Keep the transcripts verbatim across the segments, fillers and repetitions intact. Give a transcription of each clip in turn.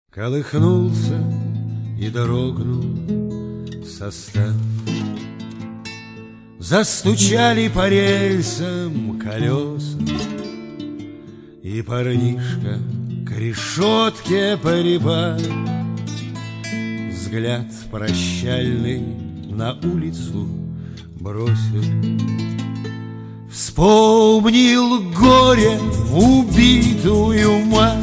Колыхнулся и дрогнул состав, застучали по рельсам колеса, и парнишка к решетке припал, взгляд прощальный на улицу бросил. Вспомнил горе убитую мать,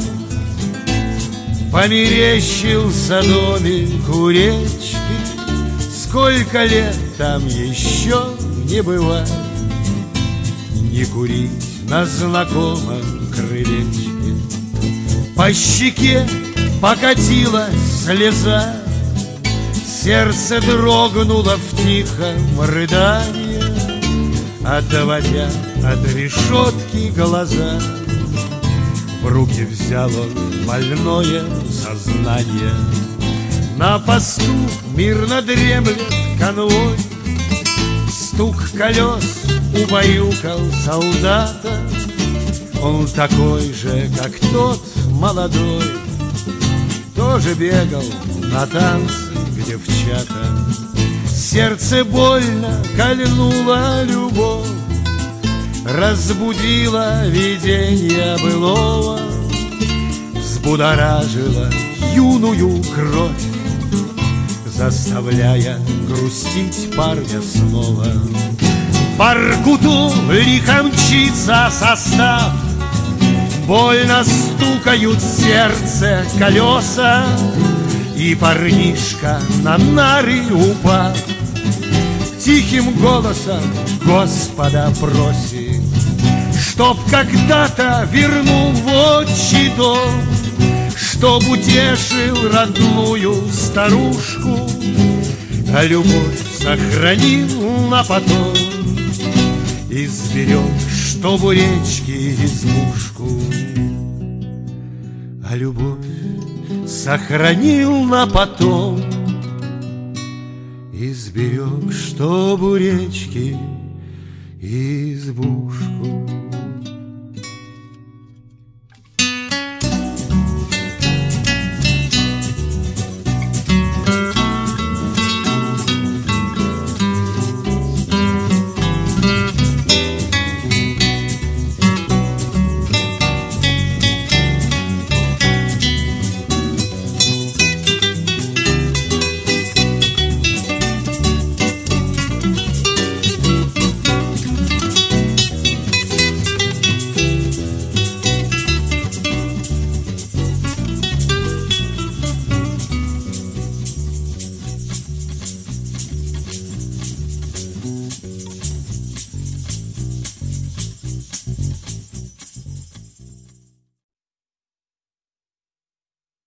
померещился домик у речки, сколько лет там еще не бывает, не курить на знакомом крылечке. По щеке покатилась слеза, сердце дрогнуло в тихом рыдании, отводя от решетки глаза. В руки взял он больное сознание. На посту мирно дремлет конвой, стук колес убаюкал солдата. Он такой же, как тот молодой, тоже бегал на танцы к девчатам. Сердце больно кольнула любовь, разбудила видение былого, взбудоражила юную кровь, заставляя грустить парня снова. По Воркуту лихо мчится состав, больно стукают в сердце колеса, и парнишка на нары упав тихим голосом Господа просит, чтоб когда-то вернул в отчий дом, чтоб утешил родную старушку, а любовь сохранил на потом и сберег, чтоб у речки избушку, а любовь сохранил на потом и сберег, чтоб у речки избушку.